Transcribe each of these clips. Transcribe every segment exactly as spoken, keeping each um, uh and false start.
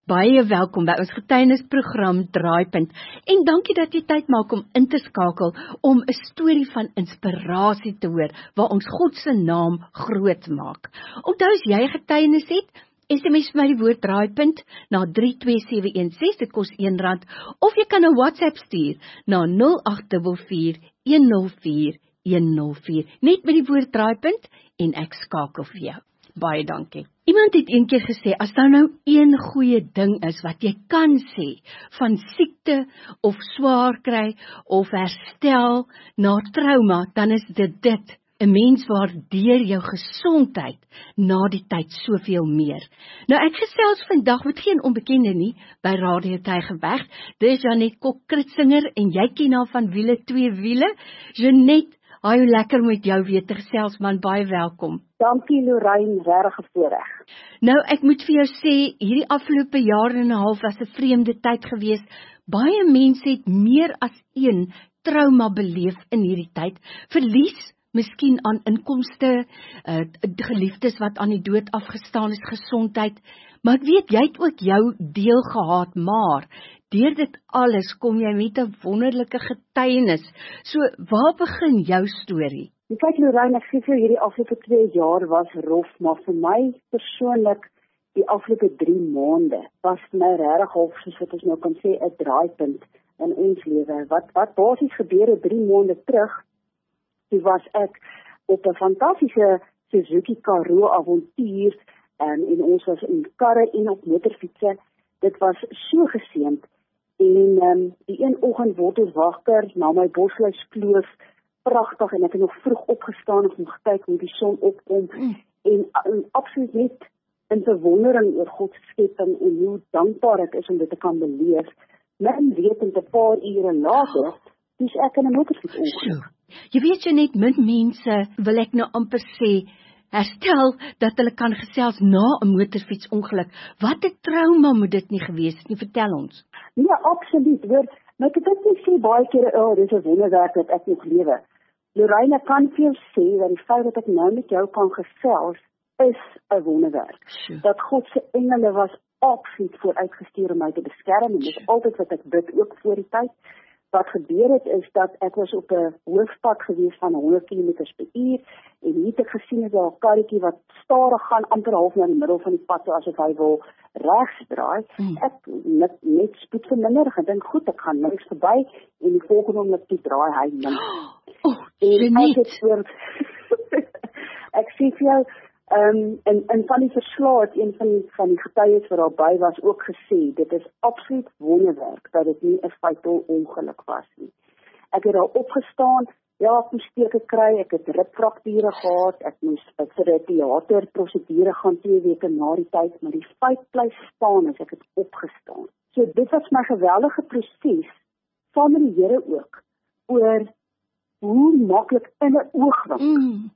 Baie welkom by ons getuienisprogram Draaipunt en dankie dat jy tyd maak om in te skakel om 'n storie van inspirasie te hoor waar ons God se naam groot maak. Onthou as jy getuienis het, S M S vir my die woord Draaipunt na drie twee sewe een ses, dit kos een rand, of jy kan 'n WhatsApp stuur na nul agt vier vier een nul vier een nul vier, net met die woord Draaipunt en ek skakel vir jou. Baie dankie. Iemand het een keer gesê, as daar nou een goeie ding is wat jy kan sê van siekte of swaar kry of herstel na trauma, dan is dit dit. 'n Mens waardeer jou gesondheid na die tyd soveel meer. Nou ek gesels vandag met geen onbekende nie by Radio Tygerberg. Dit is Janet Kok-Kritzinger en jy ken haar van Wiele Twee Wiele. Janet, hoe lekker met jou weer te gesels man, baie welkom. Dankie Lorraine, regtig voorreg. Nou ek moet vir jou sê, hierdie afgelope jaar en 'n half was 'n vreemde tyd geweest. Baie mense het meer as een trauma beleef in hierdie tyd. Verlies miskien aan inkomste, uh, geliefdes wat aan die dood afgestaan is, gesondheid, maar ek weet, jy het ook jou deel gehad, maar deur dit alles kom jy met 'n wonderlike getuienis. So, waar begin jou storie? Kyk Lorraine, ek sê vir hierdie afgelope twee jaar was rof, maar vir my persoonlik die afgelope drie maande was vir my regtig half soos wat ons nou kan sê 'n draaipunt in ons lewe. Wat wat basies gebeur het drie maande terug, toe was ek op 'n fantastiese Suzuki Karoo avontuur en, en ons was in karre en op motorfietsse. Dit was so geseënd en um, die een oggend word ons wakker na my Bosluis kloof, pragtig en ek het nog vroeg opgestaan om te kyk hoe die son opkom mm. en, en absoluut net in verwondering oor God se skepping en hoe dankbaar ek is om dit te kan beleef. Min wetend 'n paar ure later, dis ek in 'n motorfiets ongeluk. Jy weet jy net min mense, wil ek nou amper sê, herstel dat hulle kan gesels na 'n motorfietsongeluk. Wat 'n trauma moet dit nie gewees het nie, vertel ons. Ja, absoluut. Hoor, maar ek dink nie sê baie kere, oh, dis 'n wonderwerk dat ek nog lewe. Lorraine, kan veel sê dat die feit dat ek nou met jou kan gesels is 'n wonderwerk. Sure. Dat God se engele was absoluut vooruitgestuur om my te beskerm en dit is altyd wat ek bid ook voor die tyd. Wat gebeur het is dat ek was op 'n hoofpad gewees van honderd kilometer per uur en hier het ek gesien dat daar 'n karretjie wat stadig gaan amper half na die middel van die pad so asof hy wil regs draai. Hmm. Ek net, net spoed verminder, ek dink goed, ek gaan links verby en die volgende oomblik toe draai hy links. Oh, en ek het oor ek sê vir jou Um, en, en van die verslae het een van die, van die getuies wat daarbij was ook gesê, dit is absoluut wonderwerk dat dit nie 'n fatal ongeluk was nie. Ek het daar opgestaan, ja, ek moes steke kry, ek het ribfrakture gehad, ek moes vir 'n teaterprosedure gaan twee weke na die tyd, maar die feit bly staan as ek het opgestaan. So dit was my geweldige proses, saam met die Here ook, oor hoe maklik in 'n oogwink mm.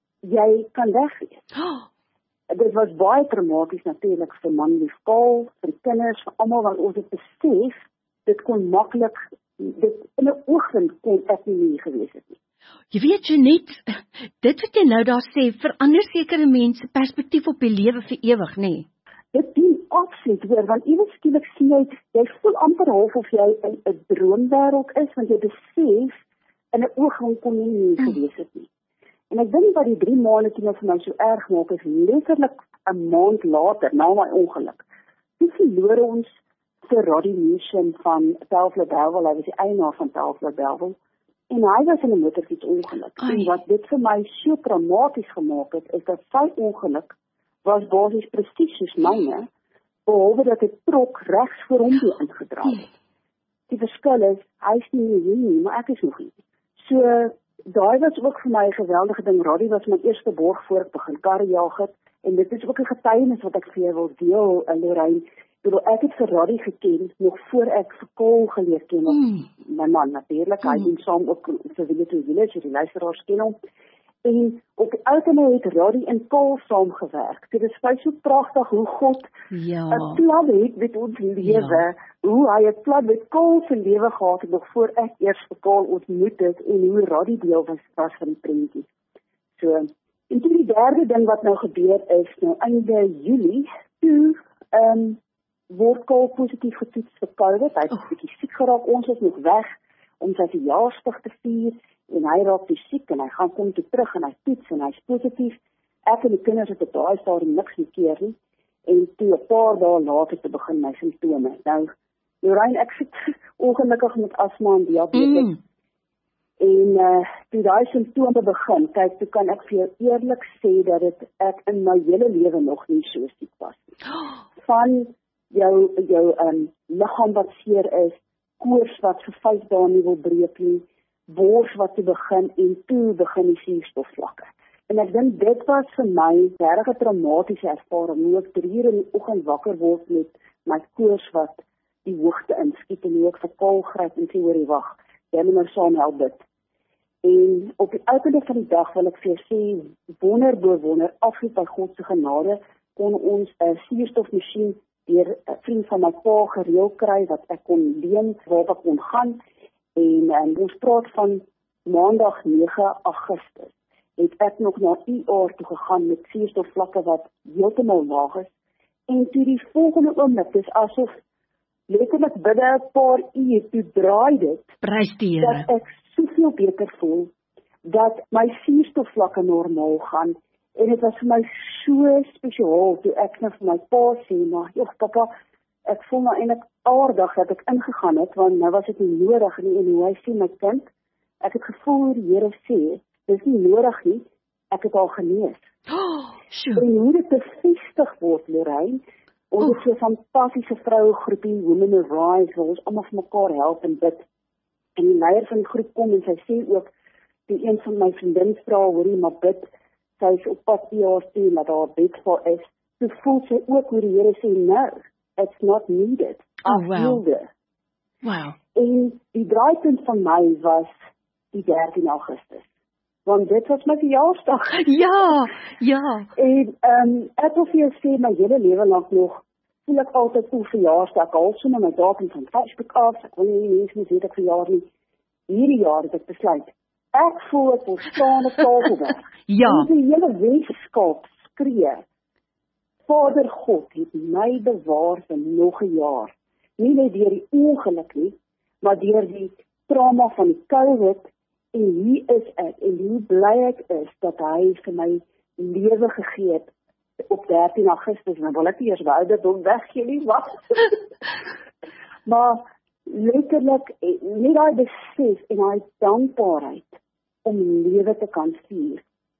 jy kan wegwees. Oh. Dit was baie traumaties natuurlik vir man lief Paul, vir die kinders, vir almal wat ons het besef, dit kon maklik, dit in 'n oogwink kon ek nie meer gewees het nie. Jy weet jy net, dit wat jy nou daar sê, verander sekere mense perspektief op die lewe vir ewig, nê? Nee. Dit dien absoluut hoor, want iewers skielik sien jy, jy voel amper half of jy in 'n droomwêreld is, want jy besef, in 'n oogwink kon nie meer mm. gewees het nie. En ek dink wat die drie maande toe nou vir my so erg maak is letterlik 'n maand later, na my ongeluk. Toe verloor ons vir Roddy Newsom van Telford Belwel, hy was die eienaar van Telford Belwel, en hy was in 'n motorfietsongeluk. En wat dit vir my so traumaties gemaak het, is dat sy ongeluk was basies presies soos myne, behalwe dat 'n trok regs voor hom toe ingedraai het. Die verskil is, hy is nie hier nie, maar ek is nog hier. So, daai was ook vir my 'n geweldige ding. Roddy was my eerste borg voor ek begin karrejag het, en dit is ook 'n getuienis wat ek vir jou wil deel, Lorraine. Ek het vir Roddy geken, nog voor ek vir Paul geleer ken, mm. my man natuurlik, mm. hy doen saam ook vir Wiele Twee Wiele, so die luisteraars ken hom. En op die uiteindelik het Roddy en Paul saamgewerk. Dit is baie so pragtig hoe God 'n ja. plan het met ons lewe, ja. hoe hy 'n plan met Paul se lewe gehad het, nog voor ek eers vir Paul ontmoet het, en hoe Roddy deel was, was van die prentjie. So, en toe die derde ding wat nou gebeur is, nou einde Julie, toe, um, word Karl positief getoets vir COVID. Hy het 'n oh. bietjie siek geraak. Ons is nog weg om sy verjaarsdag te vier en hy raak toe siek en hy gaan kom toe terug en hy toets en hy's positief. Ek en die kinders het op daai stadium niks gekeer nie en toe 'n paar dae later te begin my simptome. Nou, Lorraine, ek sit ongelukkig met asma en diabetes. Mm. En uh, toe daai simptome begin, kyk, toe kan ek vir jou eerlik sê dat dit ek in my hele lewe nog nie so siek was nie. Van jou jou um, liggaam wat seer is, koors wat vir vyf dae nie wil breek nie, bors wat te begin en toe begin die suurstofvlakke. En ek dink dit was vir my 'n regtig traumatiese ervaring, hoe ek drie uur in die oggend wakker word met my koors wat die hoogte inskiet en hoe ek vir Karl gryp en sê hoor jy wag, jy moet nou saam help bid. En op die einde van die dag wil ek vir jou sê, wonder bo wonder, afgeet by God se genade, kon ons 'n uh, suurstofmasjien deur 'n vriend van my pa gereël kry wat ek kon leen waar ek kon gaan. En, en ons praat van maandag nege Augustus. Het ek nog na U R toe gegaan met suurstofvlakke wat heeltemal laag is. En toe die volgende oomblik, dis asof letterlik binne 'n paar uur toe draai dit. Prys die Here. Dat ek soveel beter voel, dat my suurstofvlakke normaal gaan. En dit was vir my so spesiaal toe ek nou vir my pa sê, maar joh pappa, ek voel nou eintlik aardig dat ek ingegaan het, want nou was dit nie nodig nie, en hoe hy sê my kind, ek het gevoel die Here sê, dis nie nodig nie, ek het al genees. Oh, sure. En hoe dit bevestig word, Lorraine, ons oh. het so 'n fantastiese vrouegroepie, Women Arise, waar ons almal vir mekaar help en bid. En die leier van die groep kom en sy sê ook, die een van my vriendin vra, hoorie, maar bid, sy is op pad E R toe, dat daar bed vir is, so voel sy ook hoe die Here sê, no, it's not needed. Oh, wow. It. Wow. En die draaipunt van my was die dertien Augustus. Want dit was my verjaarsdag. Ja, ja. En um, ek wil vir jou sê, my hele lewe lank nog, voel ek altyd hoe verjaarsdag, al sommer my datum van Facebook af, ek wil nie mense moet weet ek verjaar nie. Hierdie jaar het ek besluit, ek voel ek wil staan op Tafelberg. Ja. En die hele Weskaap skree, Vader God het my bewaar vir nog 'n jaar. Nie net deur die ongeluk nie, maar deur die trauma van die COVID. En hier is ek, en hoe bly ek is, dat hy vir my lewe gegee het op dertien Augustus, nou wil ek nie eers wou dat hom weggee nie, maar, maar letterlik, net daai besef en daai dankbaarheid om lewe te kan vier.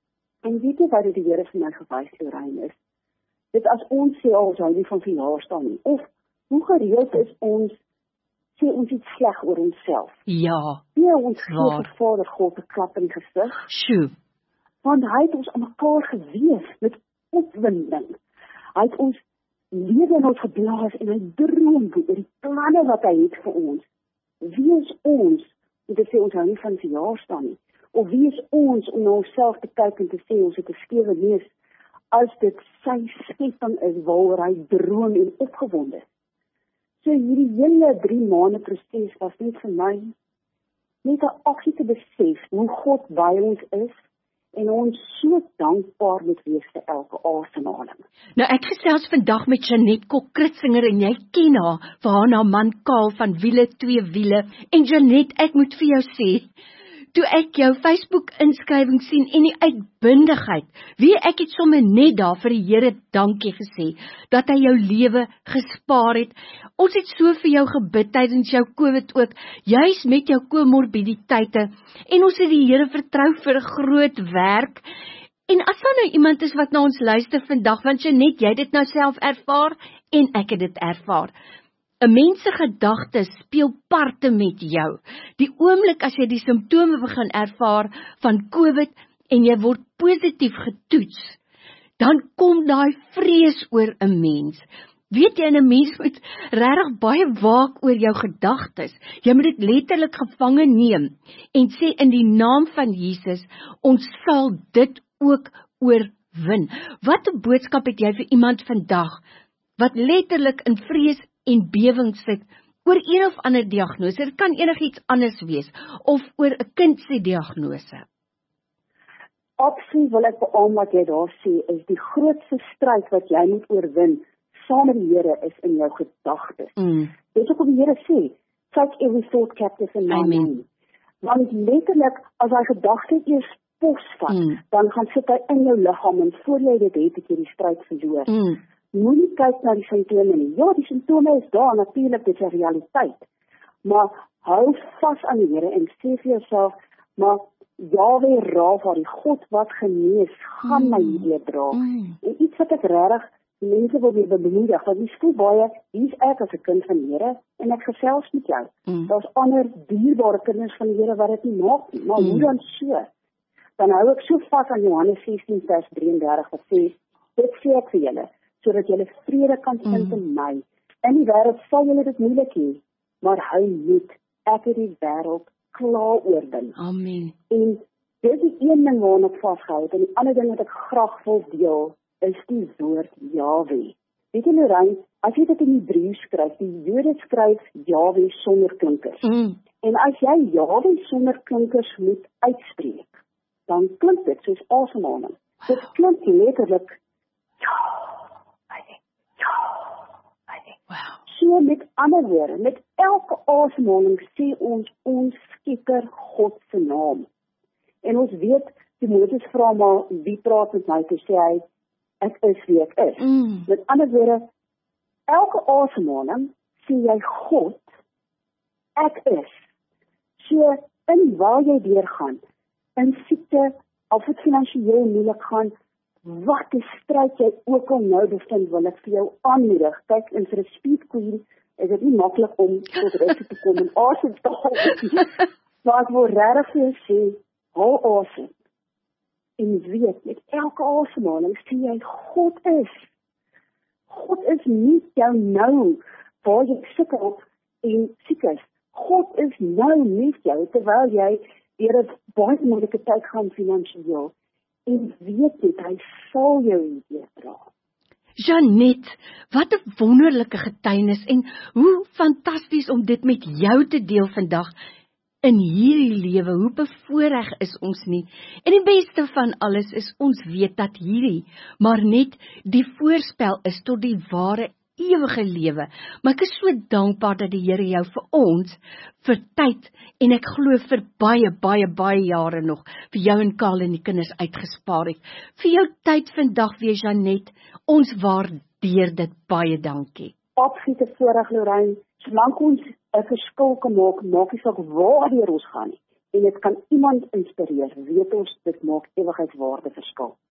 En weet jy wat die Here vir my gewys, Lorraine, is? Dit as ons sê, ons hou nie van verjaarsdag nie, of hoe gereeld is ons sê ons iets sleg oor onsself. Ja. Ja, ons gee vir Vader God 'n klap in die gesig. Sjoe. Want hy het ons aan mekaar gewees met opwinding. Hy het ons lewe in ons geblaas en hy droom oor die planne wat hy het vir ons. Wie is ons om te sê ons hou nie van verjaarsdag nie? Of wie is ons om na onsself te kyk en te sê ons het 'n skewe neus as dit sy skepping is waaroor hy droom en opgewonde is? So hierdie hele drie maande proses was net vir my net 'n aksie te besef hoe God by ons is en ons so dankbaar moet wees vir elke asemhaling. Nou ek gesels vandag met Jeanette Kok-Kritzinger en jy ken haar vir haar na man Karl van Wiele Twee Wiele. En Jeanette, ek moet vir jou sê, toe ek jou Facebook inskrywing sien en die uitbundigheid, wie ek het sommer net daar vir die Here dankie gesê, dat hy jou lewe gespaar het. Ons het so vir jou gebid tydens jou COVID ook, juis met jou komorbiditeite, en ons het die Here vertrou vir 'n groot werk. En as daar nou iemand is wat na ons luister vandag, want Jeanette, jy het dit nou self ervaar, en ek het dit ervaar. 'n Mens se gedagtes speel parte met jou. Die oomblik as jy die simptome begin ervaar van COVID en jy word positief getoets, dan kom daai vrees oor 'n mens. Weet jy, 'n mens moet regtig baie waak oor jou gedagtes. Jy moet dit letterlik gevange neem en sê in die naam van Jesus, ons sal dit ook oorwin. Wat 'n boodskap het jy vir iemand vandag wat letterlik in vrees en bewing sit oor een of ander diagnose? Dit kan enigiets anders wees, of oor 'n kind se diagnose. Absoluut wil ek beamoen wat jy daar sê, is die grootste stryd wat jy moet oorwin, saam met die Here is in jou gedagtes. Mm. Dit is ook wat die Here sê, take every thought captive in my mind. Want letterlik, as hy gedagte eers posvat, Mm. dan gaan sit hy in jou liggaam en voor jy dit het, het jy die stryd verloor. Mm. Moenie kyk na die simptome nie. Ja, die simptome is daar, natuurlik, dit is 'n realiteit. Maar hou vas aan die Here en sê vir jouself, maar Jahwe Rafa, die God wat genees, gaan mm. my hierdeur dra. Mm. En iets wat ek regtig mense wil weer bemoedig, want jy voel baie, hier's ek as 'n kind van die Here, en ek gesels met jou. Mm. Daar's ander dierbare kinders van die Here wat dit nie maak nie, maar Mm. hoe dan so? Dan hou ek so vas aan Johannes sestien vers drie en dertig wat sê, dit sê ek vir julle, sodat julle vrede kan vind Mm. in my. In die wêreld sal julle dit moeilik hê, maar hou moed, ek het die wêreld klaar oorwin. Amen. En dit is die een ding waaraan ek vasgehou het, en die ander ding wat ek graag wil deel, is die woord Jahwe. Weet jy, Lorraine, as jy dit in Hebreëus skryf, die Jode skryf Jahwe sonder klinkers. Mm. En as jy Jahwe sonder klinkers moet uitspreek, dan klink dit soos asemhaling. Dit klink letterlik, ja, ja, Wow. so met ander woorde, met elke asemhaling sê ons, ons Skepper God se naam. En ons weet, Timoteus vra maar, wie praat met my, toe sê hy, ek is wie ek is. Mm. Met ander woorde, elke asemhaling sê jy God, ek is. So, in waar jy deurgaan, in siekte, of het finansiëel moeilik gaan, wat die stryd jy ook al nou bevind, wil ek vir jou aanmoedig. Kyk, in vir 'n speed queen is dit nie maklik om tot rus te kom en asem te haal. Maar ek wil regtig vir jou sê, haal asem. En weet, met elke asemhaling sê jy, God is. God is nie jou nou, waar jy sukkel en siek is. God is nou met jou, terwyl jy deur 'n baie moeilike tyd gaan finansiëel. En weet dit, hy sal jou hierdeur dra. Janet, wat 'n wonderlike getuienis en hoe fantasties om dit met jou te deel vandag in hierdie lewe. Hoe bevoorreg is ons nie. En die beste van alles is ons weet dat hierdie maar net die voorspel is tot die ware ewige lewe. Maar ek is so dankbaar dat die Here jou vir ons vir tyd en ek glo vir baie baie baie jare nog vir jou en Karl en die kinders uitgespaar het. Vir jou tyd vandag weer, Janet, ons waardeer dit baie, dankie. Absolute voorreg, Lorraine. Solank ons 'n verskil kan maak, maak nie saak waar ons gaan nie. En dit kan iemand inspireer, weet ons dit maak ewigheidswaarde verskil.